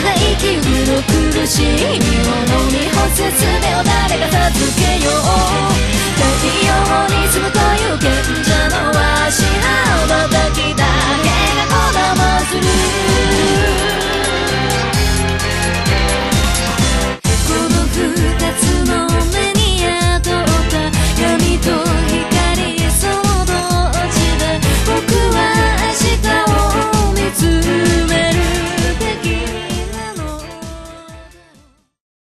息苦しい身を飲み干す術を誰